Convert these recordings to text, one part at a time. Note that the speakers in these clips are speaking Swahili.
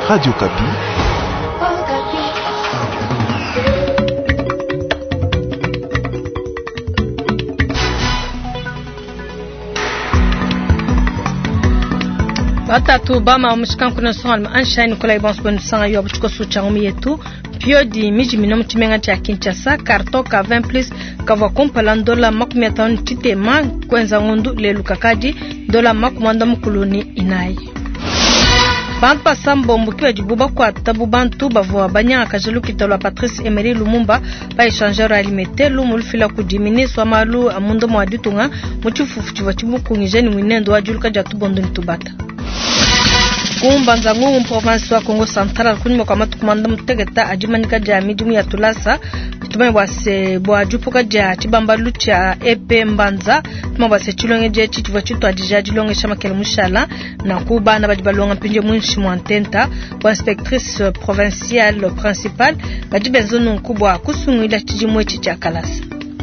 Radio Kapi. Batatu bama mshikana kuna songa ansha Nicola Ibons bon sanga yo buchiko suchangumi yetu pio di miji minomu chimenga cha Kinshasa kartoka 20 plus kava kompala dola makumi atano chitema kwenza ngondu le lukakaji dola makumanda mukuluni inai Bantu Sambo mbukiwa jibuba kwa tabu bantu bavua banya kajelu kitolo Patrice Emery Lumumba ba échangeur alimentaire lumulfila kujimini swamalu amundo mwadutunga muchifufu chiva chibuku ngijeni mwinendo wajuluka jatu bondoni tubata Kumbanza ngu province wa Kongo Central kunimo kwa matukumanda mutegeta ajimanika jami jumu ya tulasa tumai wase bwa jupuka ja chibamba lucha epe mbanza tumai wase chilonge je chichuva chitu ajija jilonge shama kele mushala na kuba na bajibalonga pinje mwinshi mwantenta kwa inspectrice provinciale principale bajibenzono nkubwa kusungu ila chijimwe chicha kalasa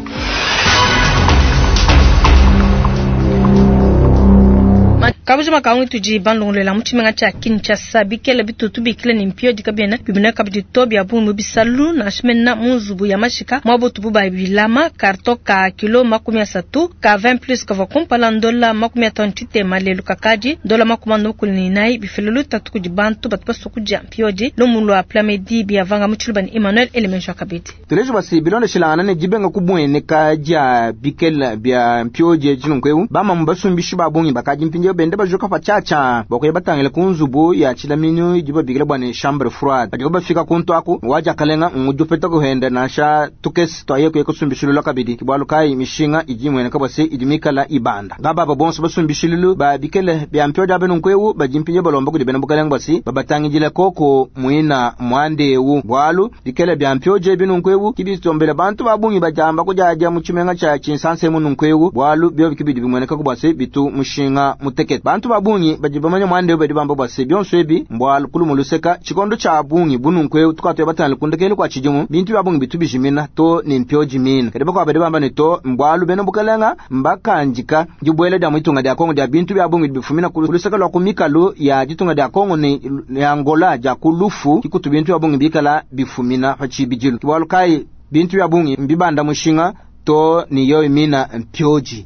Kabujuma kaungi tuji bandongole la mchimenga cha Kinshasa bikele bitutu bikele nimpio dikabena bibina kabidi tobi abu mubisalu na shmenna munzubu ya mashika mwabo tububa bilama kartoka kilo makumi asatu ka 20 plus ka vakumpala dola makumi atano chitema lelu kakaji dola makumando kulinai bifelulu tatu kujibantu batpaso kuja mpioji lomulu a plamedi bia vanga mchulubani Emmanuel Elemensho kabiti Telejo basi bilonde shilana ne jibenga kubwene kaja bikele bia mpioji jinunkwewu bama mbasumbishu babungi bakaji mpinje bende bajoka pachacha bakoye batangele kunzubu ya chilaminyo jiba bigele bwane chambre froide bajoka bafika kuntu ako waja kalenga ngujupeta ko hende nasha tukes toye ko kusumbishulu lakabidi kibwalu kai mishinga ijimwene kabase idimika la ibanda baba babonso basumbishulu ba bikele bya mpyoda benu nkwewu bajimpinye balomba kudi bena bukalenga basi babatangi jile koko muina mwandewu bwalu bikele bya mpyoje benu nkwewu kibitombele bantu babungi bajamba kujaja muchimenga cha chinsanse munu nkwewu bwalu byo bikibidi bimwene kabase bitu mushinga muteket bantu babunyi bajibamanya mwande obedi bambo base byonso ebi mbwal kulumuluseka chikondo cha abunyi bununkwe tukatwe batana kundekele kwa chijumu bintu babunyi bitubijimina to nimpyo jimina kedeba kwa bedi bamba neto mbwalu beno bukalenga mbakanjika jubwele da mwitunga da Kongo da bintu babunyi bifumina kuluseka lwa kumikalo ya jitunga da Kongo ne Angola ja kulufu kikutu bintu babunyi bikala bifumina hachibijilu kibwalu kai bintu babunyi mbibanda mushinga to niyo imina mpyoji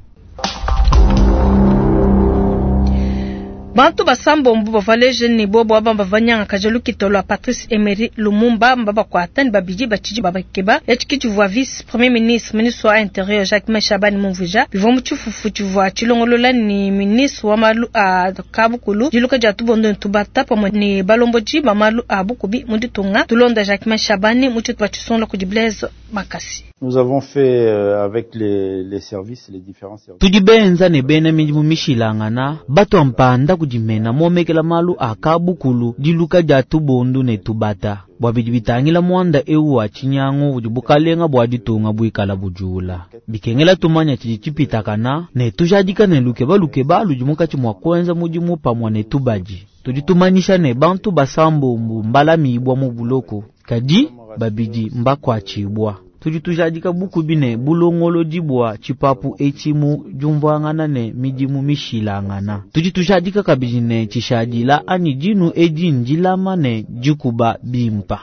Bantu basambo mbuba valeje ni bobo abamba vanyanga kajelu kitolo Patrice Emery Lumumba mbaba kwa atani babiji bachiji babakeba yachiki voix vice premier ministre ministre wa intérieur Jacques Meshabani Mumvuja bivomu chufufu chuvwa chilongolola ni ministre wa malu a kabukulu jiluka jatu bondo ntubata pamo ni balomboji mamalu a bukubi munditunga tulonda Jacques Meshabani muchitu bachisonla kujiblezo makasi Nous avons fait avec les services, les différents services. Tujibenza ne bena mijimu mishilangana bato ampanda kujimena momekela malu akabukulu diluka jatu bondu ne tubata bwabidi bitangila mwanda ewa chinyango ujibukalenga bwaditunga buikala bujula bikengela tumanya chichipitakana ne tujadika ne luke balu jimuka chimwa kwenza mujimu pamwa ne tubaji tujitumanyisha ne bantu basambo mbala miibwa mu buloko kadi babidi mbakwa chibwa tujadika buku bine bulongolo jibwa chipapu echimu jumvangana ne mijimu mishilangana tujadika kabijine chishadila ani jinu ejinjilama ne jikuba bimpa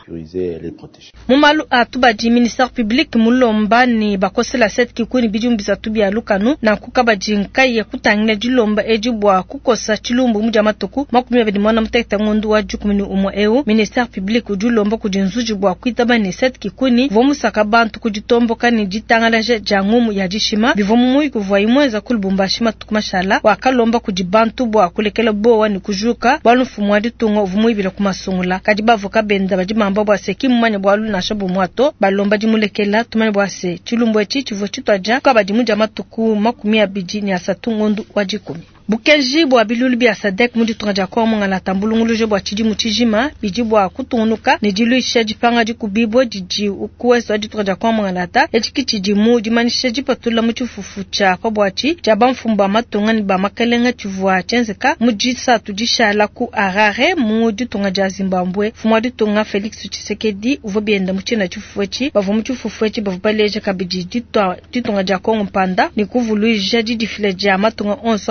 mumalu atubaji ministère public mulomba ni bakosela set kikuni bijumbisa tubia lukanu na kukabaji nkai kutangina jilomba ejibwa kukosa chilumbu mujamatuku makumi abedi mwana mtekta ngondu wa jukumini umo EU ministère public ujulomba kujinzujibwa kuitaba ni set kikuni vomusaka bantu kujitomboka ni jitangalaje jangumu ya jishima bivomu mui kuvwa imweza kulubumbashi matukumashala wakalomba kujibantu bwa kulekela bowa ni kujuka bwalufumu waditunga uvumui bila kumasungula kajibavu kabenda bajimamba bwa sekimu manya bwalu na shabu mwato balomba jimulekela tumani bwa se chilumbu echi chivo chitwaja kwa bajimuja matuku makumi abiji ni asatu ngondu wajikumi Bukenji bwa bilulu bia sadek mundi tungaja kwa munga la tambulunguluje bwa chiji muchijima biji bwa kutunuka ne jilu ishaji panga jikubibo jiji ukuweso adi tungaja kwa munga lata echiki chiji mu jimanishaji patula muchufufu cha kwa bwachi jabamfumba matunga ni ba makalenga chuvua chenzeka mujisa tujishala ku arare mundi tungaja Zimbabwe fumwadi tunga Felix Tshisekedi uvobienda muchina chufuwechi bavu muchufuwechi bavu baleje kabiji ditungaja kwa mpanda ni kuvulu ijaji difileja matunga onso bwa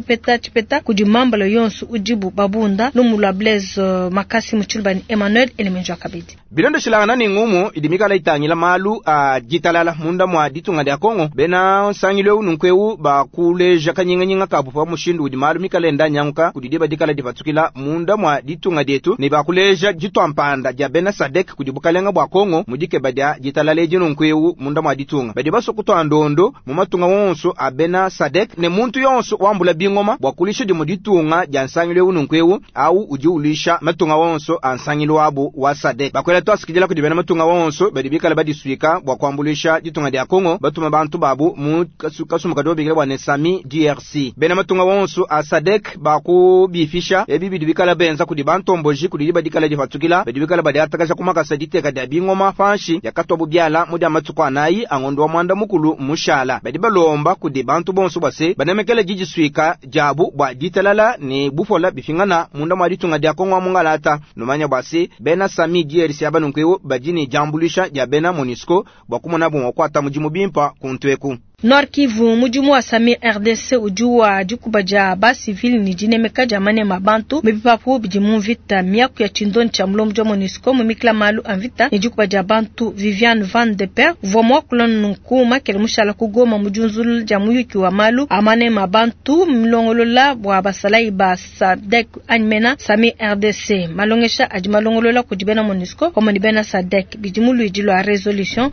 kupeta chipeta kujimambalo yonsu ujibu babunda lumula Blaise Makasi muchulbani Emmanuel Elemenjo Kabidi bilondo shilangana ni ngumu idimikala itangila malu jitalala munda mwa ditunga dia Kongo bena sangilwe ununkweu bakuleja kanyinga kabupa mushindu udimalu mikala enda nyanguka kudideba dikala difatukila munda mwa ditunga detu ni bakuleja jitwampanda dia bena Sadek kudibukalenga bwa Kongo mudike badia jitalale jinunkweu munda mwa ditunga badiba sokuto andondo mumatunga wonso abena Sadek ne muntu yonso wambula bingoma bwakulisha dimuditunga jansangilwe ununkweu au ujiulisha matunga wonso ansangilwe abo wa Sadek bakwela twasikijela kudibena matunga wonso badibikala badisuika bwakwambulisha ditunga dia Kongo batuma bantu babu mu kasuma kadobe bigela bwa Nesami DRC bena matunga wonso a Sadek baku bifisha ebibi dibikala benza kudibantomboji kudiba dikala difatukila badibikala badiatakasha kumaka sadite kada bingoma fanshi yakatobu byala mudi amatuko anayi angondo wa mwanda mukulu mushala badiba lomba kudibantu bonso base banamekele jiji suika jabu bwa ditalala ni bufola bifingana munda mwa ditunga dia Kongo mungalata numanya base bena Sami DRC abanunkweo bajini jambulisha ya bena Monisco bakumona bwo kwata mujimu bimpa kuntweku Nord Kivu mujumu wa Sami RDC ujuwa jukubaja ba civil ni jinemeka jamane mabantu mebipapu bijimu vita miyaku ya chindoni cha mlo mjo Monisco mumikla malu anvita ni jukubaja bantu Viviane Van de Per vomwa kulon nunkuma kelimushala kugoma mujunzulu jamuyuki wa malu amane mabantu mlongolola bwa basalai ba Sadek anmena Sami RDC malongesha ajimalongolola kujibena Monisco komo ni bena Sadek bijimu luijilo a resolution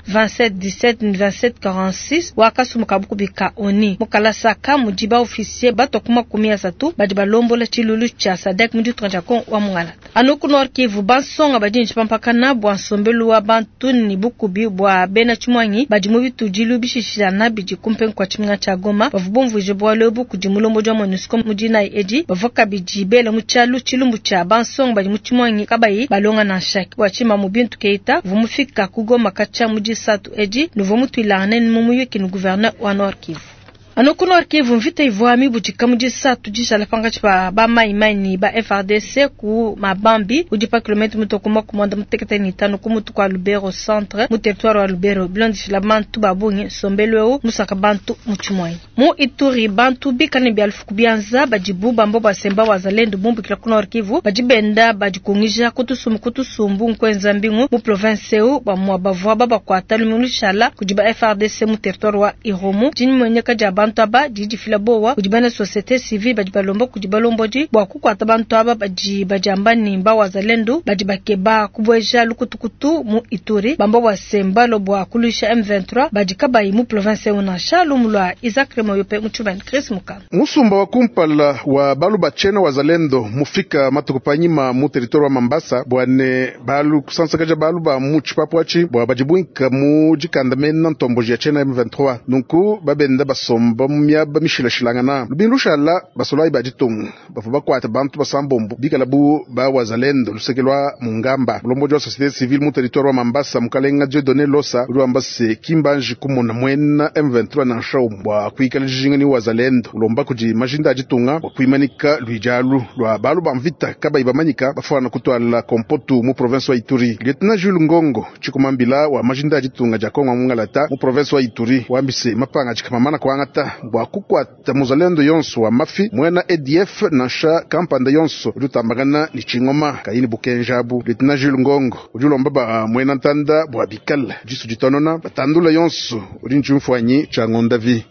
27-17-46 waka mukabuku bika oni mukala saka mujiba officier batokuma kumia satu badiba lombola chilulu cha Sadek muju tranjakon wa mungala anoku Nord Kivu bansonga badinji pampakana bwa sombelu wa bantu ni bukubi bwa bena chimwanyi bajimu bitujilu bishishana biji kumpen kwa chiminga cha Goma bavubomvu jebwa lobu kujimulombo jwa Monisco mujina eji bavoka biji bela muchalu chilumbu cha bansonga bajimu chimwanyi kabayi balonga na shaki wachima mubintu keita vumufika kugoma kacha muji satu eji nuvomutu ilane mumuyuki nu gouverneur wa Nord Kivu anoku Nord Kivu mvita ivoami bujika mujisa tujisha lafanga chipa ba maimani ba FRDC ku mabambi ujipa kilometri mutokuma kumanda mutekete ni tano kumutu kwa Lubero centre mu territoire wa Lubero blondi la bantu babungi sombelweo musaka bantu muchumwai mu Ituri bantu bikani bialfu kubianza bajibu bambo basemba wazalendo mumbu kila Nord Kivu bajibenda bajikungisha kutusumbu nkwenza mbingu mu province eu ba mwabavwa baba kwa talumushala kujiba FRDC mu territoire wa Iromu jini mwenyeka jaba bantu aba jiji filabowa kujibana societe civile bajibalombo kujibalomboji bwa kukwata bantu aba bajambani mba wazalendo bajibakeba kubweja lukutukutu mu Ituri bambo basemba lobwa kulisha M23 bajikabayi mu province una shalumulwa Isaac Remoyope muchuban Chris Muka musumba wa kumpala wa balu bachena wazalendo mufika matukupanyima mu territoire wa Mambasa bwane balu kusansakaja balu ba muchipapwachi bwa bajibwinka mu jikandamena ntomboji ya chena M23 nunku babenda basomba bamya bamishilashilangana lubinlushala basolai bajitung bafuba kwata bantu basambombo bikalabu ba wazalendo lusekelwa mungamba lombo jwa societe civile mu territoire wa Mambasa mukalenga Dieudonné Losa luambase kimbanji kumona mwena M23 na shaumbwa kuikala jingani wazalendo lomba kuji majinda ajitunga kuimanika luijalu lwa balu bamvita kabai bamanyika bafana kutwala kompotu mu province wa Ituri Lieutenant Jules Ngongo chikumambila wa majinda ajitunga jakonga mungalata mu province wa Ituri wambise mapanga chikamamana kwangata bwa kukwata muzalendo yonso wa mafi mwena ADF na sha kampanda yonso lutambagana ni chingoma kaini bukenjabu Lieutenant Jules Ngongo ujulomba ba mwena ntanda bwa bikala jisu jitonona batandula yonso ulinchumfwanyi changondavi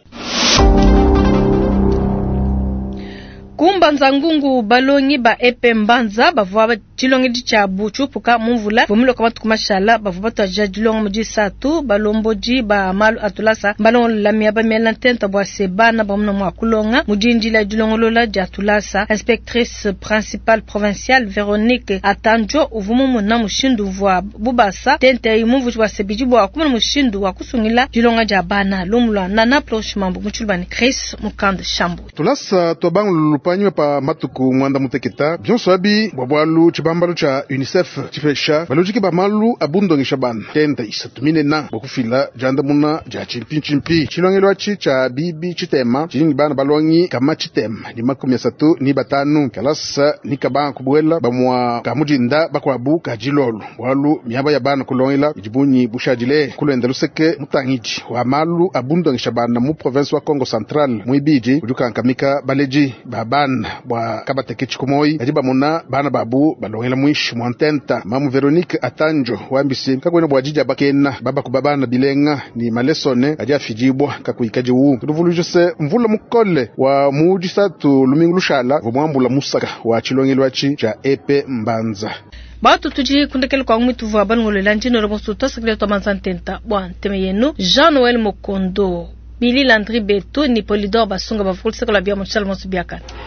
kumbanza ngungu balongi ba epe mbanza bavwa chilongi cha buchupuka mumvula vumilo kama tukumashala bavwa taja jilongo muji satu balomboji ba malu atulasa balon lamia ba melantenta bwa sebana ba mno mwakulonga mujinji la jilongo lola jatulasa inspectrice principale provinciale Véronique Atanjo uvumumu na mushindu vwa bubasa tente imuvu bwa sebiji bwa kumuna mushindu wa kusungila jilonga jabana lumula nana prochimambu muchulbani Chris Mukand Shambu tulasa tobangu kupanywa pa matuku mwanda muteketa byonso abi bwabwalu chibambalo cha UNICEF chifesha balojiki bamalu abundongisha bana kenda isatumine na bokufila janda muna ja chimpi chilongelo chi cha bibi chitema chini bana balongi kama chitema ni 35 kalasa ni kabana kubwela bamwa kamujinda bakwabu kajilolo bwalu myaba ya bana kulongela jibunyi bushajile kulenda luseke mutangiji wa malu abundongisha bana mu province wa Congo Central muibiji ujukankamika baleji babana bwa kabateke chikumoi ajiba muna bana babu balongela mwish mwantenta mamu Veronique Atanjo wambisi kakwena bwajija bakena baba kubabana bilenga ni malesone aja fijibwa kakuikaji wu tuduvulu se mvula mukole wa mujisatu lumingu lushala vumwambula musaka wa chilongelo wachi cha epe mbanza Batu tuji kundekele kwa mwitu wa balungole lanjino robosu tosikile tomanzantenta bwan teme yenu Jean-Noël Mokondo Billy Landry Beto ni Polidor basunga bafulse kwa la biya mchal monsu biakana